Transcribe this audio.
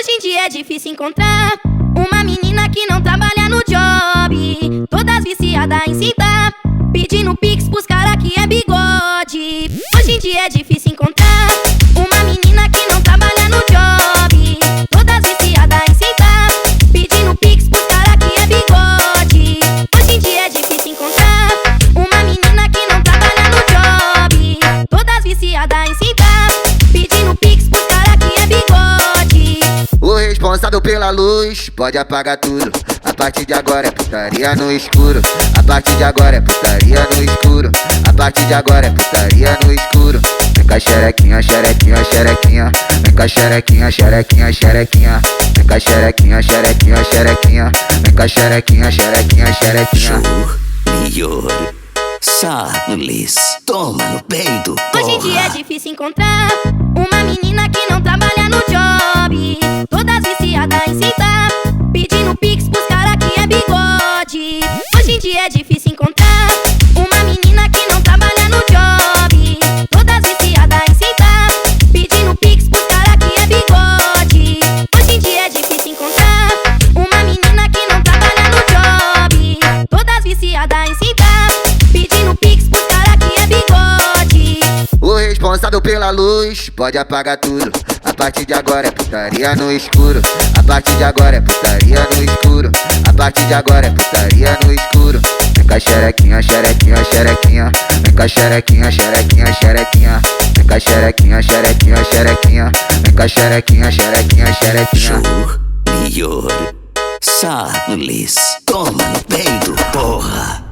Hoje em dia é difícil encontrar uma menina que não trabalha no job, todas viciadas em sentar, pedindo pix pros cara que é bigode. Hoje em dia é difícil encontrar uma menina que não trabalha no job, todas viciadas em sentar, pedindo pix pros cara que é bigode. Hoje em dia é difícil encontrar uma menina que não trabalha no job, todas viciadas em sentar, pedindo pix pros cara que é bigode. O responsável pela luz pode apagar tudo. A partir de agora é putaria no escuro. A partir de agora é putaria no escuro. A partir de agora é putaria no escuro. Vem cá xerequinha, xerequinha, xerequinha. Vem cá xerequinha, xerequinha, xerequinha. Vem cá xerequinha, xerequinha, xerequinha. Vem cá xerequinha, xerequinha, xerequinha. Melhor. Sarles, toma no peito, porra. Hoje em dia é difícil encontrar uma menina que não trabalha no job, todas viciadas em sentar, pedindo pix pros cara que é bigode. Hoje em dia é difícil encontrar uma menina que não trabalha no job, todas viciadas em sentar, pedindo pix pros cara que é bigode. Hoje em dia é difícil encontrar uma menina que não trabalha no job, todas viciadas em sentar, pedindo pix pros cara que é bigode. O responsável pela luz pode apagar tudo. A partir de agora é putaria no escuro. A partir de agora é putaria no escuro. A partir de agora é putaria no escuro. Vem cá xerequinha, xerequinha, xerequinha. Vem cá xerequinha, xerequinha, xerequinha. Vem cá xerequinha, xerequinha, xerequinha. Vem cá xerequinha, xerequinha, xerequinha. Melhor. Sarles, toma no peito, porra.